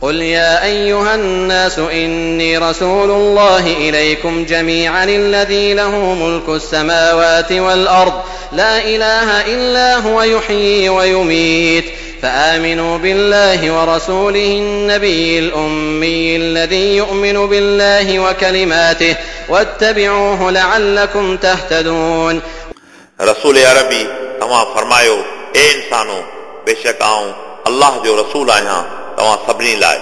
قل يا أيها الناس إني رسول الله إليكم جميعا الذي له ملك السماوات والأرض لا إله إلا هو يحيي ويميت فآمنوا بالله ورسوله النبي الأمي الذي يؤمن بالله وكلماته واتبعوه لعلكم تهتدون. رسول عربي तव्हां फरमायो ए इंसानो बेशक आऊं अल्लाह जो रसूल आहियां तव्हां सभिनी लाइ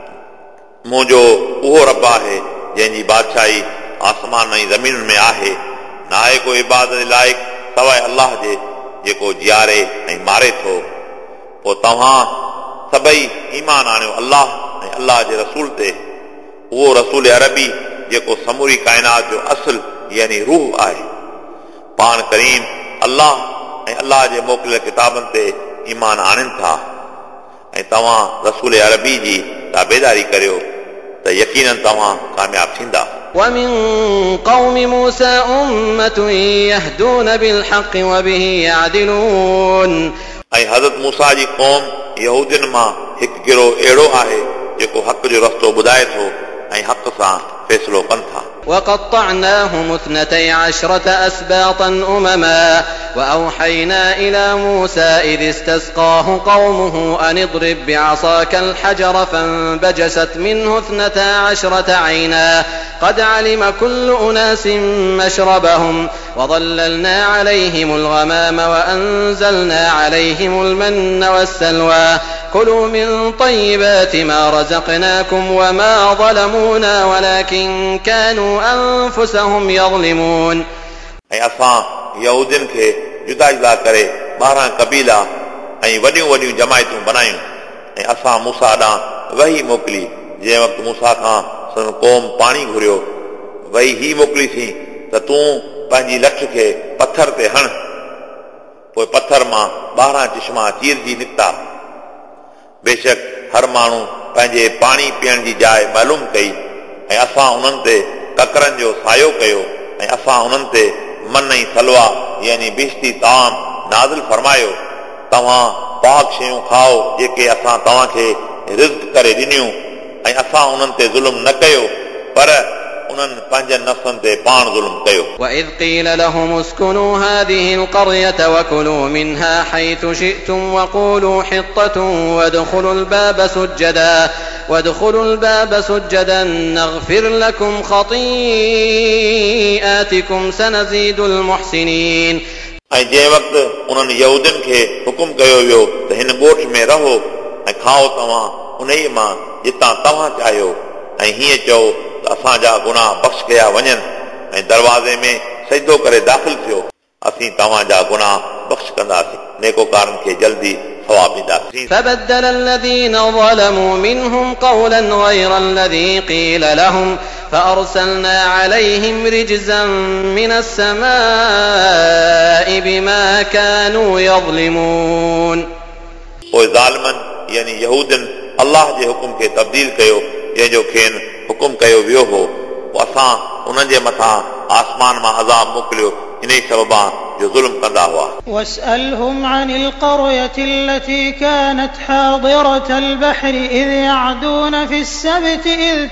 मुंहिंजो उहो रब आहे जंहिंजी बादशाही आसमान ऐं ज़मीन में आहे न आहे को इबादत लाइक़ सवाइ अल्लाह जे जेको जियारे ऐं मारे थो पोइ तव्हां सभई ईमान आणियो अल्लाह ऐं अल्लाह जे रसूल ते उहो रसूल अरबी जेको समूरी काइनात जो असुल यानी रूह आहे पाण करीम अल्लाह ऐं अल्लाह जे मोकिलियल किताबनि ते ईमान आणनि था ऐं तव्हां रसूल अरबी जी ताबेदारी करियो त यकीनन तव्हां कामयाब थींदा. ومن قوم موسى أمة يهدون بالحق وبه يعدلون. ऐं हज़रत मूसा जी क़ौम यहूदियुनि मां हिकु गिरोह अहिड़ो आहे जेको हक़ जो रस्तो ॿुधाए थो ऐं हक़ सां फ़ैसिलो कनि था. وقطعناهم 12 أسباطا أمما وأوحينا إلى موسى إذ استسقاه قومه أن اضرب بعصاك الحجر فانبجست منه 12 عينا قد علم كل أناس مشربهم وظللنا عليهم الغمام وأنزلنا عليهم المن والسلوى كلوا من طيبات ما رزقناكم وما ظلمونا ولكن كانوا أنفسهم يظلمون. ऐं असां यहूदियुनि खे जुदा जुदा करे 12 कबीला ऐं वॾियूं वॾियूं जमायतूं बनायूं ऐं असां मूसा ॾांहुं वही मोकिली जंहिं वक़्तु मूसा खां संदन क़ौम पाणी घुरियो वही ही मोकिलीसीं त तूं पंहिंजी लठ खे पथर ते हण पोइ पथर मां 12 चश्मा चीरजी निकिता. बेशक हर माण्हू पंहिंजे पाणी पीअण जी जाइ मालूम कई ऐं असां उन्हनि ते ककरनि जो सायो कयो ऐं असां उन्हनि ते मन ऐं सलवा यानी बिश्ती ताम नाज़िल फरमायो. तव्हां पाक शयूं खाओ जेके असां तव्हांखे रिज़्क़ करे ॾिनियूं ऐं असां उन्हनि ते ज़ुल्म न कयो पर उन्हनि पंहिंजनि नफ़्सनि ते पाण ज़ुल्म कयो. وإذ قيل لهم اسكنوا هذه القرية وكلوا منها حيث شئتم وقولوا حطة وادخلوا الباب سجدا نغفر لكم خطيئاتكم سنزيد المحسنين. ऐं जंहिं वक़्तु उन्हनि यहूदियुनि खे हुकुम कयो वियो त हिन ॻोठ में रहो ऐं खाओ तव्हां उन ई मां जितां तव्हां चाहियो ऐं हीअं चओ त असांजा गुनाह बख़्श कया वञनि ऐं दरवाज़े में सजदो करे दाख़िल थियो असीं तव्हांजा गुनाह बख़्श कंदासीं नेकोकारनि खे जल्दी ثواب ॾींदासीं. فبدل الذين ظلموا منهم قولا غير الذي قيل لهم فأرسلنا عليهم رجزا من السماء بما كانوا يظلمون. पोइ ज़ालिमनि यानी यहूदियुनि अल्लाह जे हुकुम खे तब्दील कयो जंहिंजो खेनि हुकुम कयो वियो हो पोइ असां उन्हनि जे मथां आसमान मां अज़ाब मोकिलियो इन ई सबबां जो ज़ुल्म कंदा हुआ. واسألهم عن القرية التي كانت حاضرة البحر إذ يعدون في السبت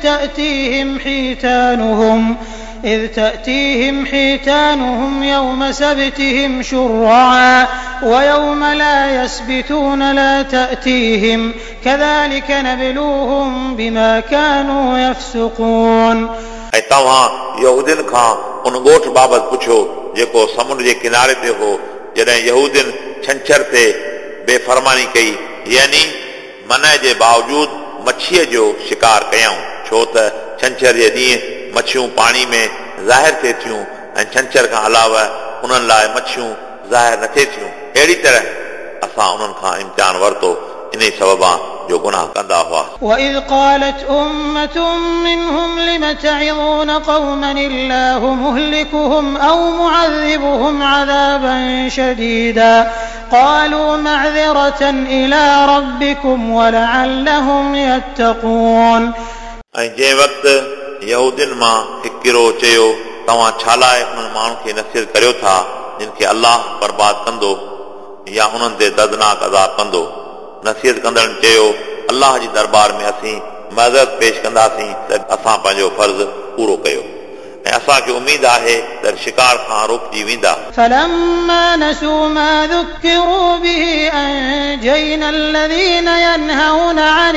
إذ تأتيهم حيتانهم يوم سبتهم شرعا ويوم لا يسبتون لا تأتيهم كذلك نبلوهم بما كانوا يفسقون. ऐं तव्हां यहूदियुनि खां उन ॻोठ बाबति पुछो जेको समुंड जे किनारे ते हो जॾहिं यहूदियुनि छंछर ते बेफ़रमानी कई यानी मना जे बावजूदु मच्छीअ जो शिकार कयऊं छो त छंछर जे ॾींहुं मच्छियूं पाणी में ज़ाहिर थिए थियूं ऐं छंछर खां अलावा उन्हनि लाइ मच्छियूं ज़ाहिर न थिए थियूं. अहिड़ी तरह असां उन्हनि खां इम्तिहान वरितो इन सबबां जो गुनाह कंदा हुआ. وإذ قالت أمة منهم لم تعظون قوما الله مهلكهم أو معذبهم عذابا شديدا قالوا معذرة إلى ربكم ولعلهم يتقون. ऐं जंहिं वक़्तु यहूदियुनि मां हिकु गिरोह चयो तव्हां छा लाइ उन्हनि माण्हुनि खे नसीहत करियो था जिन खे अल्लाह बर्बाद कंदो या उन्हनि ते दर्दनाक अज़ाब कंदो. नसीहत कंदड़नि चयो अल्लाह जी दरबार में असीं मदद पेश कंदासीं त असां पंहिंजो फर्ज़ पूरो कयो ऐं असांखे उमेद आहे त शिकार खां रोकिजी वेंदा. فلما نسوا ما ذكروا به أنجينا الذين ينهون عن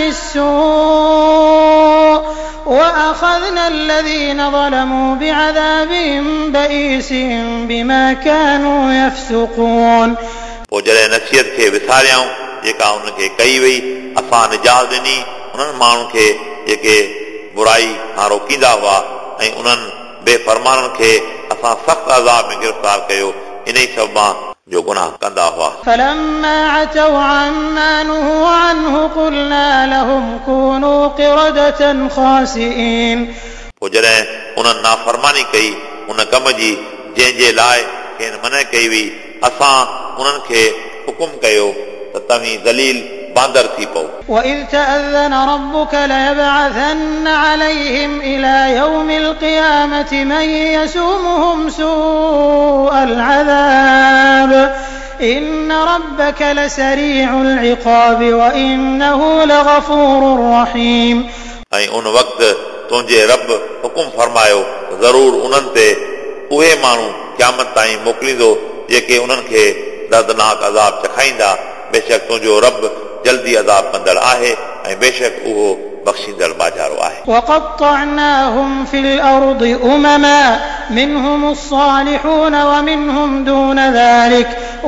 السوء وأخذنا الذين ظلموا بعذاب بئيس بما كانوا يفسقون. पोइ जॾहिं नसीहत खे विसारियाऊं जेका उनखे कई वई असां निजात ॾिनी उन्हनि माण्हुनि खे जेके बुराई खां रोकींदा हुआ ऐं उन्हनि बेफ़रमाननि खे असां सख़्त अज़ाब में गिरफ़्तार कयो इन ई सबबा जो गुनाह कंदा हुआ. فلما عتوا عما نهوا عنه قلنا لهم كونوا قردة خاسئين. पोइ जॾहिं उन्हनि नाफ़रमानी कई उन कम जी जंहिंजे लाइ खेनि मना कई हुई असां उन्हनि खे हुकुम कयो त तव्हीं ज़लील बांदर थी पओ. وإذ تأذن ربك ليبعثن عليهم إلى يوم القيامة من يسومهم سوء العذاب إن ربك لسريع العقاب وإنه لغفور رحيم. ऐं उन वक़्तु तुंहिंजे रब हुकुम फरमायो ज़रूर उन्हनि ते उहे माण्हू क़यामत ताईं मोकिलींदो जेके उन्हनि खे दर्दनाक अज़ाब चखाईंदा. बेशक तुंहिंजो रब जल्दी अज़ाब कंदड़ आहे ऐं बेशक उहो बख़्शींदड़ बाज़ारो आहे. وقطعناهم في الأرض أمما منهم الصالحون ومنهم دون ذلك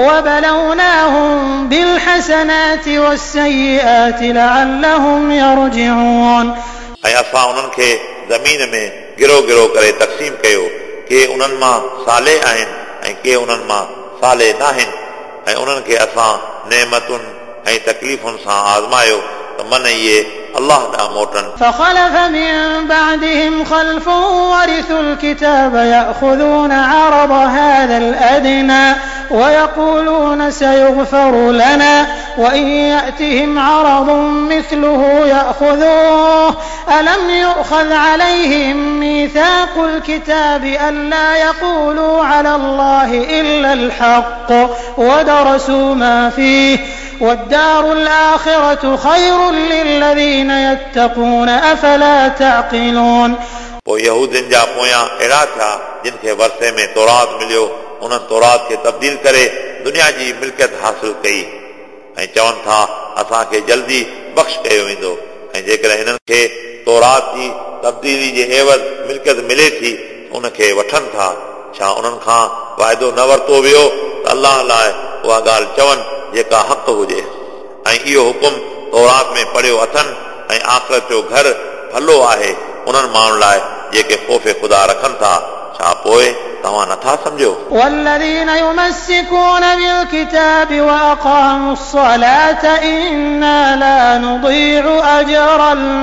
وبلوناهم بالحسنات والسيئات لعلهم يرجعون. ऐं असां उन्हनि खे ज़मीन में गिरो गिरो करे तक़सीम कयो के उन्हनि मां साले आहिनि ऐं के उन्हनि मां साले न आहिनि ऐं उन्हनि खे असां नेमतुनि ऐं तकलीफ़ुनि सां आज़मायो त मन इहे अल्लाह ॾांहुं मोटनि. فخلف من بعدهم خلف ورثوا الكتاب يأخذون عرض هذا الأدنى ويقولون سيغفر لنا وإن يأتهم عرض مثله يأخذوه ألم يؤخذ عليهم ميثاق الكتاب ألا يقولوا على الله إلا الحق ودرسوا ما فيه والدار الآخرة خير للذين يتقون أفلا تعقلون. पोइ यहूदियुनि जा पोयां अहिड़ा थिया जिन खे वरसे में तौरात मिलियो उन्हनि तौरात खे तब्दील करे दुनिया जी मिल्कियत हासिल कई ऐं चवनि था असांखे जल्दी बख़्श कयो वेंदो ऐं जेकॾहिं हिननि खे तौरात जी तब्दीली जे एवज़ मिल्कियत मिले थी उनखे वठनि था. छा उन्हनि खां वाइदो न वरितो वियो त अल्लाह लाइ उहा ॻाल्हि चवनि जेका हक़ हुजे ऐं इहो हुकुम तौरात में पढ़ियो अथनि ऐं आख़िरत जो घर भलो आहे उन्हनि माण्हुनि लाइ जेके ख़ौफ़ ख़ुदा रखनि था. छा पोइ तव्हां नथा सम्झो. والذين يمسكون بالكتاب وأقاموا الصلاة إنا لا نضيع أجر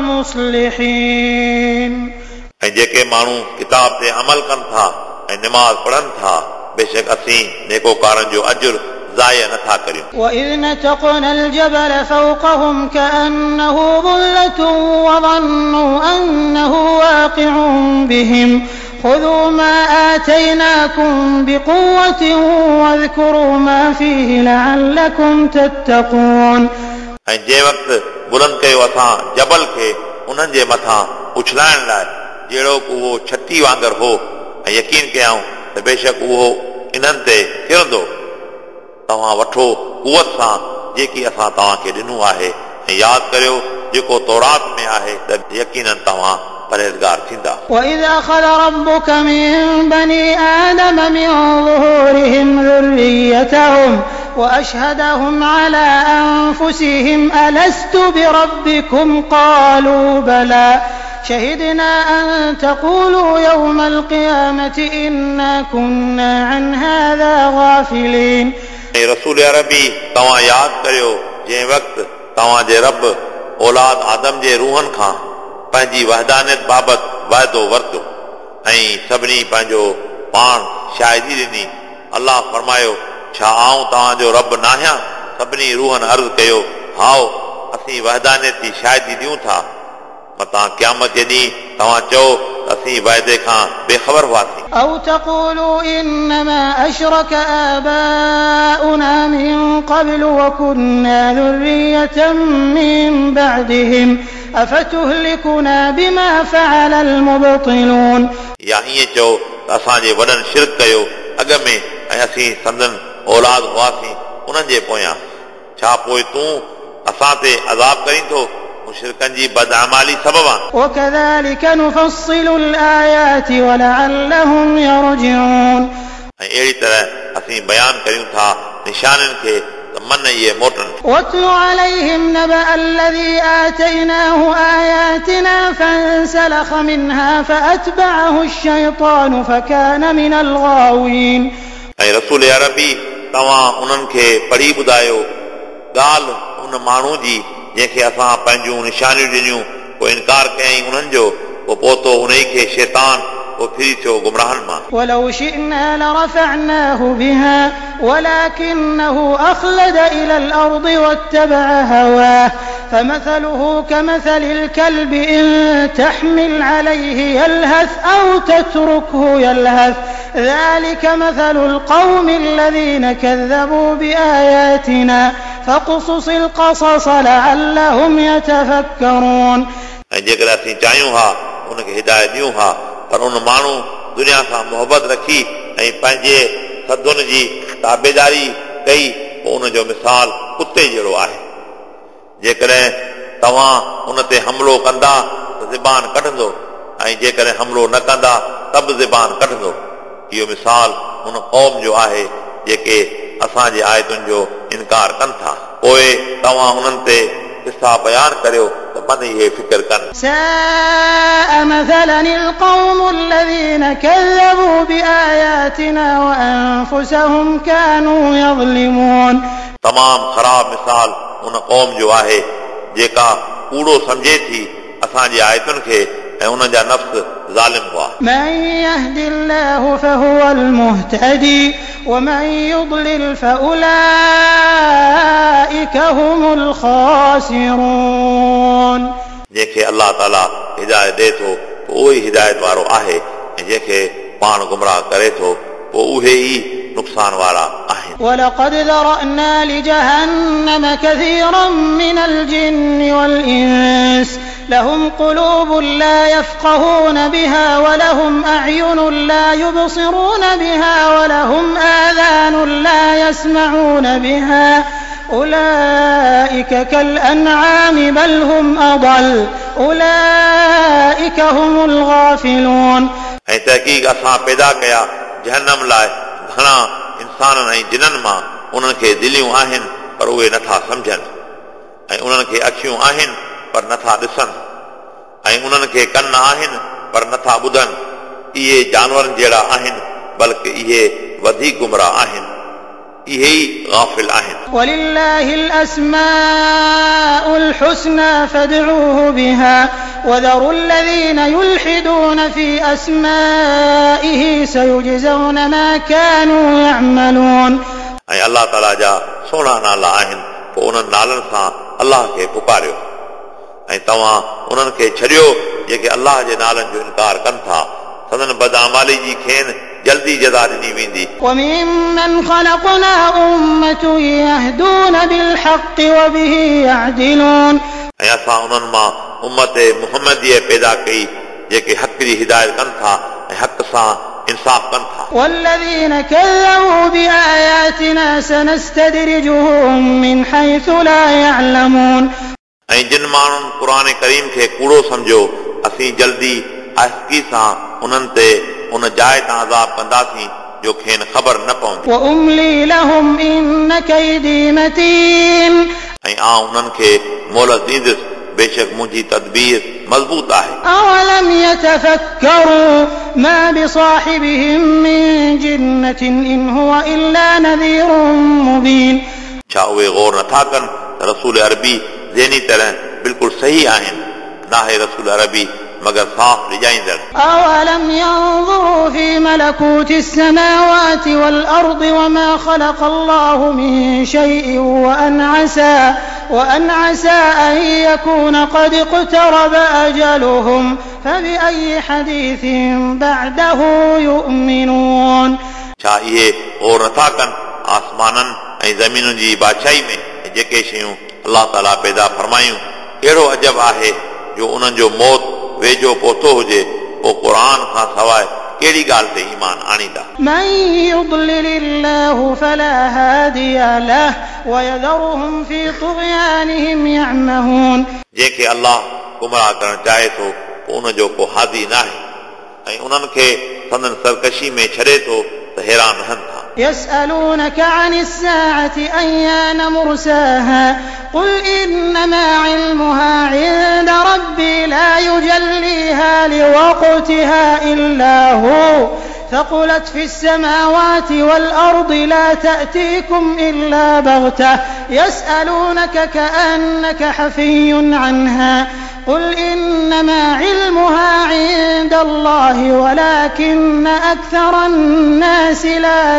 المصلحين. ऐं जेके माण्हू किताब ते अमल कनि था ऐं निमाज़ पढ़नि था बेशक असीं नेकोकारनि जो अजुर ज़ाया नथा करियूं. وإذ نتقنا الجبل فوقهم كأنه ظلة وظنوا أنه واقع بهم خذوا ما آتيناكم بقوة واذكروا ما فيه لعلكم تتقون. ऐं जंहिं वक़्तु बुलंद कयो असां जबल खे उन्हनि जे मथां उछलाइण लाइ जहिड़ो उहो छती वांगुरु हो ऐं यकीन कयाऊं त बेशक उहो इन्हनि ते किरंदो. तव्हां वठो कुवत सां जेकी असां तव्हांखे ॾिनो आहे ऐं यादि करियो जेको तौरात में आहे त यकीनन तव्हां परहेज़गार थींदा. وإذ أخذ ربك من بني آدم من ظهورهم ذريتهم وأشهدهم على أنفسهم ألست بربكم قالوا بلى شهدنا أن تقولوا يوم القيامة إنا كنا عن هذا غافلين. रसूल अरबी तव्हां यादि करियो जंहिं वक़्तु तव्हांजे रब औलाद आदम जे रूहनि खां पंहिंजी वहदानियत बाबति वाइदो वरितो ऐं सभिनी पंहिंजो पाण शाहिदी ॾिनी. अलाह फरमायो छा आऊं तव्हांजो रब न आहियां. सभिनी रूहनि अर्ज़ु कयो हाओ असीं वहदानियत जी शाहिदी ॾियूं था. मतां क़यामत जे ॾींहुं तव्हां चओ त असीं वाइदे खां बेख़बर हुआसीं أو تقولوا إنما أشرك آباؤنا من قبل وكنا ذرية من بعدهم أفتهلكنا بما فعل المبطلون या ईअं चओ त असांजे वॾनि शिरक कयो अॻ में ऐं असीं संदन औलाद हुआसीं उन्हनि जे पोयां छा पोइ तूं असां ते अज़ाब करीं थो मुशरिकनि जी बदअमाली सबब आहे وكذلك نفصل الآيات ولعلهم يرجعون ऐं अहिड़ी तरह असीं बयान करियूं था निशाननि खे त मन इहे मोटनि واتل عليهم نبأ الذي آتيناه آياتنا فانسلخ منها فأتبعه الشيطان فكان من الغاوين ऐं रसूल अरबी तव्हां उन्हनि खे पढ़ी ॿुधायो ॻाल्हि उन माण्हू जी जंहिंखे असां पंहिंजूं निशानियूं ॾिनियूं पोइ इनकार कयईं उन्हनि जो पोइ पहुतो उन खे शैतान पोइ फिरी थियो गुमराहनि मां ولو شئنا لرفعناه بها ولكنه أخلد إلى الأرض واتبع هواه فمثله كمثل الكلب إن تحمل عليه يلهث أو تتركه يلهث ذلك مثل القوم الذين كذبوا بآياتنا فاقصص القصص لعلهم يتفكرون ऐं जेकर असीं चाहियूं हा उनखे हिदायत ॾियूं हा पर उन माण्हू दुनिया सां मोहबत रखी ऐं पंहिंजे सदुनि जी ताबेदारी कई पोइ उन जो मिसाल कुते जहिड़ो आहे जेकॾहिं तव्हां उन ते हमिलो कंदा त ज़बान कढंदो ऐं जेकॾहिं हमिलो न कंदा त बि ज़बान कढंदो इहो मिसाल उन क़ौम जो आहे जेके असांजे आयतुनि जो इनकार कनि था पोइ तव्हां उन्हनि ते किसा बयान करियो त मन इहे फिकर कनि ساء مثلا القوم الذين كذبوا بآياتنا وأنفسهم كانوا يظلمون तमामु ख़राब मिसाल उन क़ौम जो आहे जेका कूड़ो सम्झे थी असांजी आयतुनि खे ऐं उन जा नफ़्स ज़ालिम हुआ من يهد الله فهو المهتدي ومن يضلل فأولئك هم الخاسرون जंहिंखे अलाह ताला हिदायत ॾे थो पोइ उहो ई हिदायत वारो आहे ऐं जंहिंखे पाण गुमराह करे थो पोइ उहे ई नुक़सान वारा आहिनि ولقد ذرأنا لجهنم كثيرا من الجن والإنس لهم قلوب لا يفقهون بها ولهم أعين لا يبصرون بها ولهم آذان لا يسمعون بها أولئك كالأنعام بل هم أضل أولئك هم الغافلون ऐं तहक़ीक़ असां पैदा कया जहन्नम लाइ घणा इंसाननि ऐं जिननि मां उन्हनि खे दिलियूं आहिनि पर उहे नथा सम्झनि ऐं उन्हनि खे अखियूं आहिनि पर नथा ॾिसनि ऐं उन्हनि खे कन आहिनि पर नथा ॿुधनि इहे जानवरनि जहिड़ा आहिनि बल्कि इहे वधीक गुमराह आहिनि इहे ई गाफ़िल आहिनि ولله الأسماء الحسنى فادعوه بها وذروا الذين يلحدون في أسمائه سيجزون ما كانوا يعملون ऐं अलाह ताला जा सोना नाला आहिनि पोइ उन्हनि नालनि सां अलाह खे पुकारियो ऐं तव्हां उन्हनि खे छॾियो जेके अलाह जे नालनि जो इनकार कनि था सदन बदअमाली जी खेनि जल्दी जज़ा ॾिनी वेंदी وممن خلقنا أمة يهدون بالحق وبه يعدلون ऐं असां उन्हनि मां उम्मत मुहम्मदीअ पैदा कई जेके हक़ जी हिदायत कनि था ऐं हक़ सां इंसाफ़ कनि था والذين كذبوا بآياتنا سنستدرجهم من حيث لا يعلمون ऐं जिन माण्हुनि क़ुर करीम खे कूड़ो सम्झो असीं जल्दी आहिस्ती सां उन्हनि ते उन जाइ तां अज़ाब कंदासीं जो खेनि ख़बर न पवंदी وأملي لهم إن كيدي متين ऐं आउं उन्हनि खे मोहलत ॾींदुसि बेशक मुंहिंजी तदबीर मज़बूत आहे أولم يتفكروا ما بصاحبهم من جنة إن هو إلا نذير مبين छा उहे गौर नथा कनि त रसूल अरबी ज़हनी तरह बिल्कुलु सही आहिनि नाहे रसूल अरबी मगर साफ़ ॾिजाईंदड़ أولم ينظروا في ملكوت السماوات والأرض وما خلق الله من شيء وأن عسى أن يكون قد اقترب أجلهم فبأي حديث بعده يؤمنون छा इहे और नथा कनि आसमाननि ऐं ज़मीनुनि जी बादशाही में जेके शयूं अलाह ताला पैदा फरमायूं अहिड़ो अजब आहे जो उन्हनि जो मौत वेझो पहुतो हुजे पोइ क़ुर खां सवाइ कहिड़ी ॻाल्हि ते ईमान आणींदा من يضلل الله فلا هادي له ويذرهم في طغيانهم يعمهون जंहिंखे अलाह गुमराह करणु चाहे थो पोइ उनजो को हादी न आहे ऐं उन्हनि खे संदन सरकशी में छॾे थो त हैरान रहनि था يسألونك عن الساعة أيان مرساها قل إنما علمها عند ربي لا يجليها لوقتها إلا هو ثقلت في السماوات والأرض لا تأتيكم إلا بغتة يسألونك كأنك حفي عنها قل إنما علمها عند الله ولكن أكثر الناس لا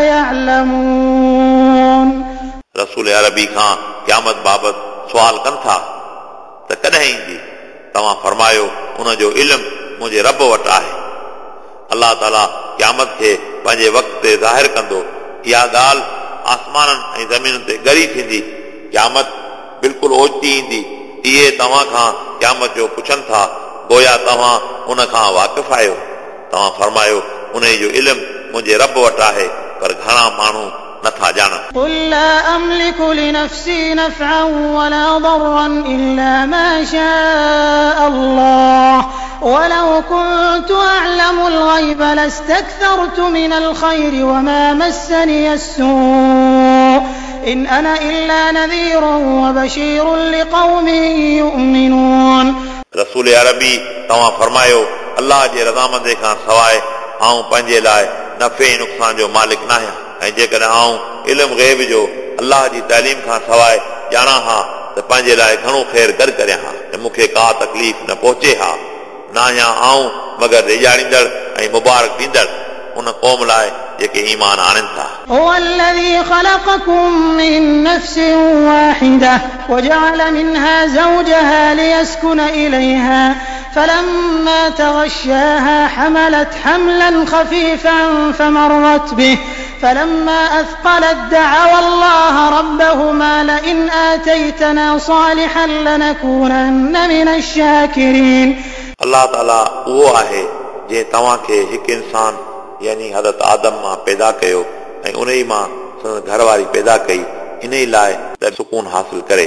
يعلمون रसूल अरबी खां क़यामत बाबति सुवाल कनि था त कॾहिं ईंदी तव्हां फरमायो उनजो इल्मु मुंहिंजे रब वटि आहे अलाह ताला क़यामत खे पंहिंजे वक़्त ते ज़ाहिर कंदो इहा ॻाल्हि आसमाननि ऐं ज़मीनुनि ते ॻरी थींदी क़यामत बिल्कुलु ओचिती ईंदी इहे तव्हां खां क़यामत जो पुछनि था गोया तव्हां उन खां वाक़िफ़ आहियो तव्हां फरमायो उन जो इल्मु मुंहिंजे रब वटि आहे पर घणा माण्हू नथा ॼाणनि قل لا أملك لنفسي نفعا ولا ضرا إلا ما شاء الله ولو كنت أعلم الغيب لاستكثرت من الخير وما مسني السوء إن أنا إلا نذير وبشير لقوم يؤمنون रसूल अरबी तव्हां फरमायो अलाह जे रज़ामंदी खां सवाइ आऊं पंहिंजे लाइ नफ़े ऐं नुक़सान जो मालिक न आहियां ऐं जेकॾहिं आऊं इल्मु ग़ैब जो अलाह जी तालीम खां सवाइ ॼाणा हा त पंहिंजे लाइ घणो ख़ैर गॾु करियां हा ऐं मूंखे का तकलीफ़ न पहुचे हा न आहियां आऊं मगर ॾेजाड़ींदड़ ऐं मुबारक ॾींदड़ उन क़ौम लाइ जेके ईमान आणनि था هو الذي خلقكم من نفس واحدة وجعل منها زوجها ليسكن إليها فلما تغشاها حملت حملا خفيفا فمرت به فلما أثقلت دعوا الله ربهما لئن آتيتنا صالحا لنكونن من الشاكرين अलाह ताला उहो आहे जंहिं तव्हांखे हिकु इंसान यानी हज़रत आदम मां पैदा कयो ऐं उन ई मां संदसि घरवारी पैदा कई इन ई लाइ त सुकून हासिल करे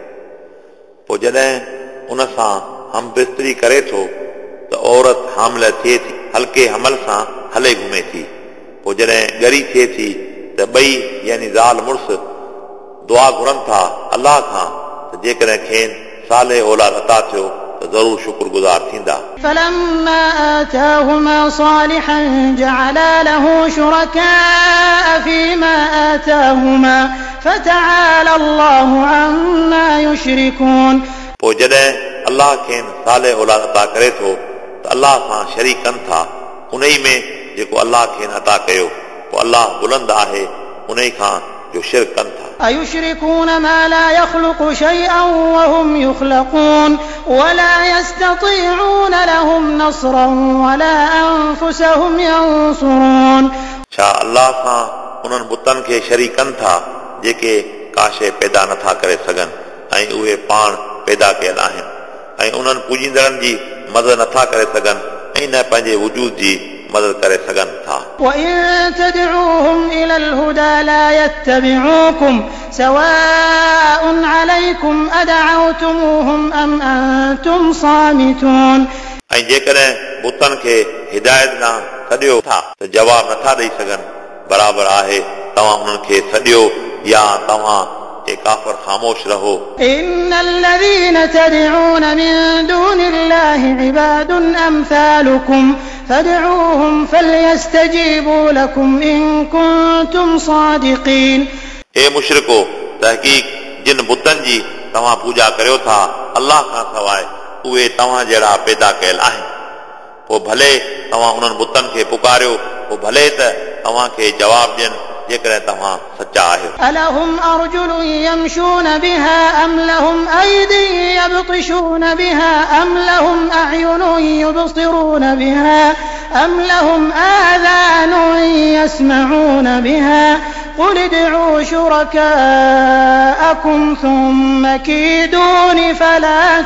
पोइ जॾहिं उन सां हम बिस्तरी करे थो त औरत हामिल थिए थी हल्के हमल सां हले घुमे थी पोइ जॾहिं ॻरी थिए थी त ॿई यानी ज़ाल मुड़ुस दुआ घुरनि था अलाह खां त जेकॾहिं खेनि साले औलाद अता थियो ज़रूर शुक्रगुज़ार थींदा فلما آتاهما صالحا جعلا له شركاء فيما آتاهما فتعالى الله عما يشركون पोइ जॾहिं अलाह खेनि साले औलाद अता करे थो त अलाह सां शरीक कनि था उन ई में जेको अलाह खेनि अता कयो पोइ अलाह बुलंद आहे उन ई खां जो शिरक कनि था أيشركون ما لا يخلق شيئا وهم يخلقون ولا يستطيعون لهم نصرا ولا أنفسهم ينصرون छा अलाह सां उन्हनि बुतनि खे शरीक कनि था जेके का शइ पैदा नथा करे सघनि ऐं उहे पाण पैदा कयल आहिनि ऐं उन्हनि पूजींदड़नि जी मदद नथा करे सघनि ऐं न पंहिंजे वजूद जी मदद करे सघनि था وإن تدعوهم إلى الهدى لا يتبعوكم سواء عليكم أدعوتموهم أم أنتم صامتون ऐं जेकॾहिं बुतनि खे हिदायत ॾांहुं सॾियो था त जवाब नथा ॾेई सघनि बराबरि आहे तव्हां उन्हनि खे सॾियो या तव्हां काफ़िर ख़ामोश रहो إن الذين تدعون من دون الله عباد أمثالكم فادعوهم فليستجيبوا لكم إن كنتم صادقين हे मुशरिको तहक़ीक़ जिन बुतनि जी तव्हां पूॼा करियो था अलाह खां सवाइ उहे तव्हां जहिड़ा पैदा कयल आहिनि पोइ भले तव्हां उन्हनि बुतनि खे पुकारियो पोइ भले त तव्हांखे जवाब ॾियनि जेकॾहिं तव्हां सचा आहियो। ألهم أرجل يمشون بها أم لهم أيدي يبطشون بها أم لهم أعين يبصرون بها أم لهم آذان يسمعون بها قل ادعوا شركاءكم ثم كيدون فلا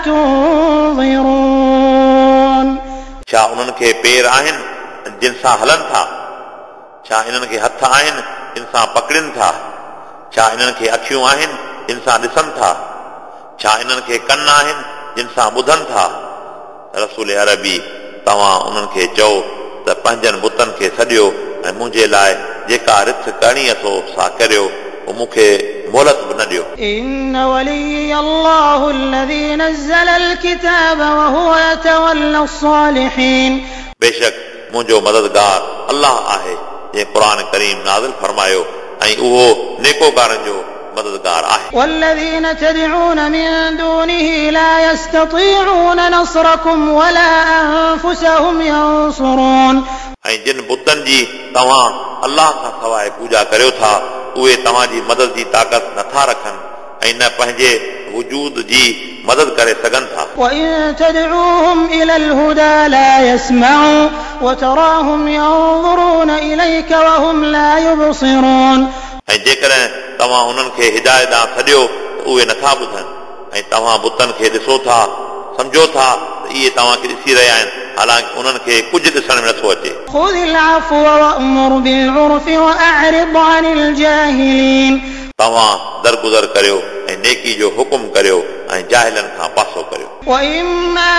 تنظرون छा उन्हनि खे पेर आहिनि जिन सां हलनि था? छा इन्हनि खे हथ आहिनि जिन सां पकड़नि था? छा इन्हनि खे अखियूं आहिनि जिन सां ॾिसनि था? छा इन्हनि खे कन आहिनि जिन सां ॿुधनि था? रसूल अरबी तव्हां उन्हनि खे चओ त पंहिंजनि बुतनि खे सॼियो ऐं मुंहिंजे लाइ जेका रिथ करणी अथो सा करियो, पोइ मूंखे मोहलत बि न ॾियो। إن ولي الله الذي نزل الكتاب وهو يتولى الصالحين बेशक मुंहिंजो मददगार अल्लाह आहे जंहिं क़ुर करीम नाज़िल फरमायो ऐं उहो नेकोकारनि जो मददगार आहे। والذين تدعون من دونه لا يستطيعون نصركم ولا أنفسهم ينصرون ऐं जिन बुतनि जी तव्हां अल्लाह खां सवाइ पूॼा करियो था उहे तव्हांजी मदद जी ताक़त नथा रखनि ऐं न पंहिंजे वजूद जी मदद करे सघनि था। وإن تدعوهم إلى الهدى لا يسمعوا وتراهم ينظرون إليك وهم لا يبصرون ऐं जेकॾहिं तव्हां उन्हनि खे हिदायत ॾांहुं सॾियो त उहे नथा ॿुधनि ऐं तव्हां बुतनि खे ॾिसो था, सम्झो था त इहे तव्हांखे ॾिसी रहिया आहिनि, हालांकि उन्हनि खे कुझु ॾिसण में नथो अचे। خذ العفو وأمر بالعرف وأعرض عن الجاهلين तव्हां दरगुज़र करियो ऐं नेकी जो हुकुम करियो ऐं जाहिलनि खां पासो करियो। وإما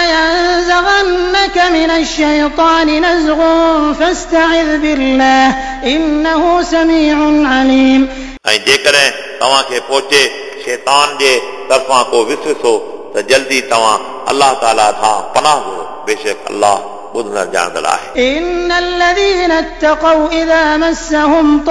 ينزغنك من الشيطان نزغ فاستعذ بالله إنه سميع عليم ऐं जेकॾहिं तव्हांखे पहुचे शैतान जे तरफ़ां को विसवसो त जल्दी तव्हां अल्लाह ताला खां पनाह घुरो, बेशक अल्लाह ॿुधंदड़ ॼाणंदड़ आहे। إن الذين اتقوا إذا مسهم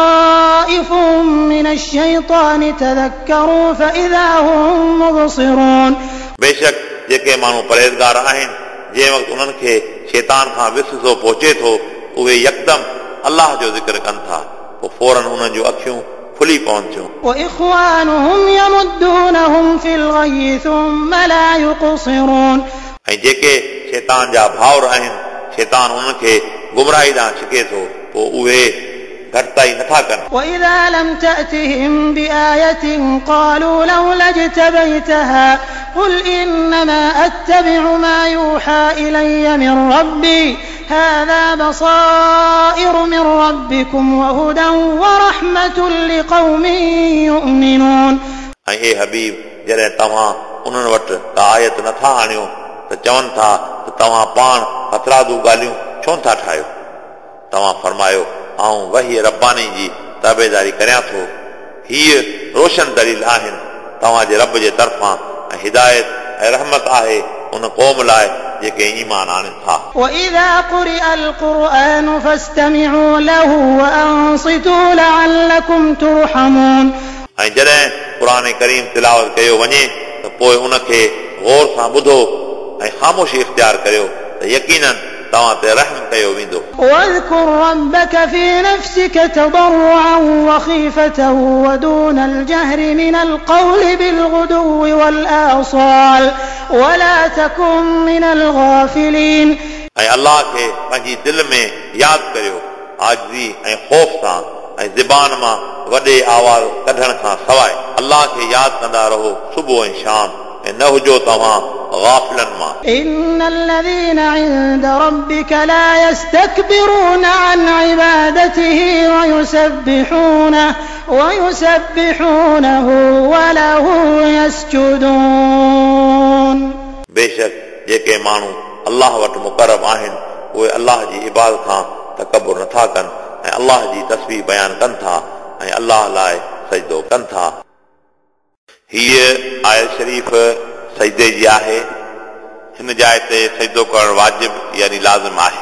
طائف من الشيطان تذكروا فإذا هم مبصرون बेशक जेके माण्हू परहेज़गार आहिनि जंहिं वक़्तु उन्हनि खे शैतान खां विसवसो पहुचे थो उहे यकदमि अल्लाह जो ज़िक्र कनि था, पोइ फौरन उन्हनि जूं अखियूं खुली पवनि थियूं। وإخوانهم يمدونهم في الغي ثم لا يقصرون ऐं जेके शैतान जा भाउर आहिनि शैतान उन्हनि खे गुमराही ॾांहुं छिके थो, पोइ उहे घटिताई नथा कनि। وإذا لم تأتهم بآية قالوا لولا اجتبيتها قل إنما أتبع ما يوحى إلي من ربي هذا بصائر من ربكم وهدى ورحمة لقوم يؤمنون ऐं हे हबीब जॾहिं तव्हां उन्हनि वटि का आयत नथा आणियो त चवनि था त तव्हां पाण हथरादू ॻाल्हियूं छो था ठाहियो? तव्हां फरमायो आऊं वही रब्बानी जी ताबेदारी करियां थो, हीअ रोशन दलील आहिनि तव्हांजे रब जे तरफ़ां ऐं हिदायत ऐं रहमत आहे उन क़ौम लाइ जेके ईमान आणनि था। وإذا قرئ القرآن فاستمعوا له وأنصتوا لعلكم ترحمون ऐं जॾहिं क़ुर करीम तिलावत कयो वञे त पोइ उन खे गौर सां ॿुधो ऐं ख़ामोशी इख़्तियार करियो त यकीनन तव्हां ते रहम कयो वेंदो। واذكر ربك في نفسك تضرعا وخيفة ودون الجهر من القول بالغدو والآصال ولا تكن من الغافلين ऐं अल्लाह खे पंहिंजी दिलि में यादि करियो आजिज़ी ऐं ख़ौफ़ सां ऐं ज़बान मां वॾे आवाज़ कढण खां सवाइ अल्लाह खे यादि कंदा रहो सुबुह ऐं शाम ऐं न हुजो तव्हां गाफ़िलनि मां। إن الذين عند ربك لا يستكبرون عن عبادته ويسبحونه وله يسجدون बेशक जेके माण्हू अल्लाह वटि मुक़रब आहिनि उहे अल्लाह जी इबादत खां तकबुर नथा कनि ऐं अल्लाह जी तस्बीह बयानु कनि था ऐं अल्लाह लाइ सजदो कनि था। हीअ आयत शरीफ़ सजदे जी आहे। हिन जाइ ते सजदो करणु वाजिब यानी लाज़िम आहे।